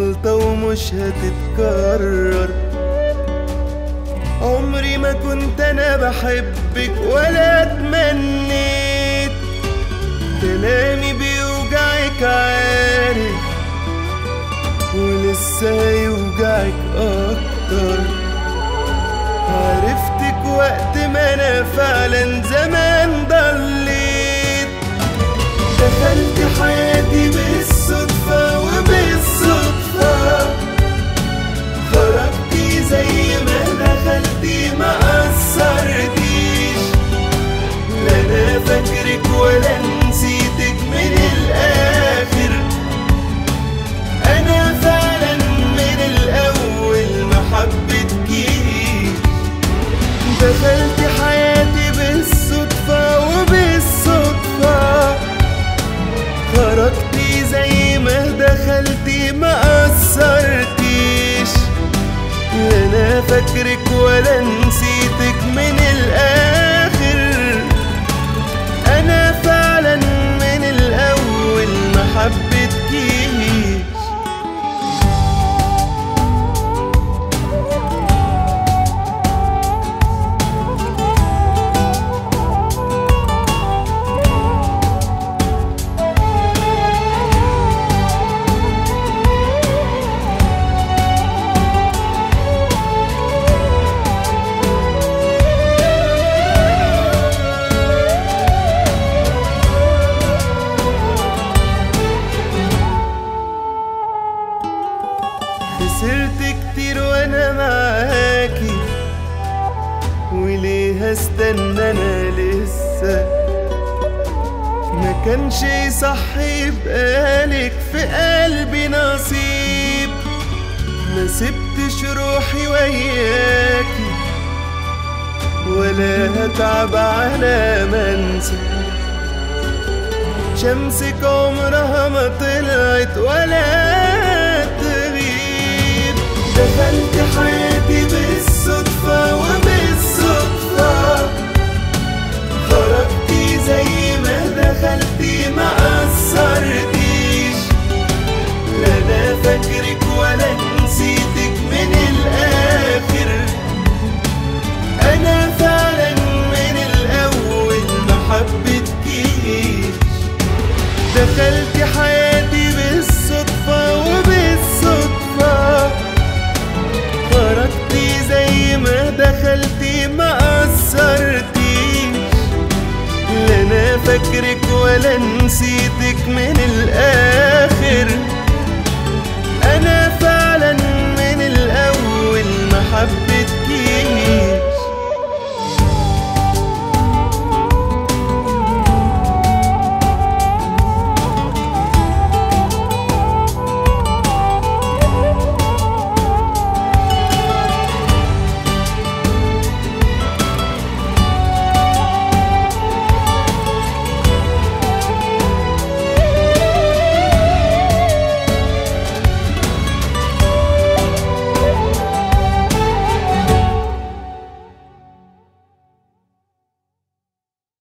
غلطة ومش هتتكرر. عمري ما كنت انا بحبك ولا اتمنيت، كلامي بيوجعك عارف ولسه هيوجعك اكتر. عرفتك وقت ما انا فعلا زمان ضليت، دخلت حياتي بالصدفة وبالصدفة خرجتي زي ما دخلتي ما قصرتيش. لا انا فاكرك ولا نسيتك من الاخر، انا فعلا من الاول ما حبيتكيش. دخلت حياتي بالصدفة وبالصدفة خرجتي زي ما دخلتي ما قصرتيش. لا انا فاكرك ولا نسيتك من الاخر، انا فعلا من الاول ما حبيتكيش. خسرت كتير وانا معاكي، وليه هستنى انا لسه؟ ما كانش يصح يبقالك في قلبي نصيب. ما سبتش روحي وياكي ولا هتعب على ما انسى. شمسك عمرها ما طلعت ولا تغيب. دخلت حياتي بالصدفة وبالصدفة خرجتي زي ما دخلتي ما قصرتيش. لا انا فاكرك ولا نسيتك من الاخر، انا فعلا من الاول ما حبيتكيش. دخلت حياتي بالصدفة وبالصدفة خرجتي زي ما دخلتي ما قصرتيش. لا انا فاكرك ولا نسيتك من الآخر،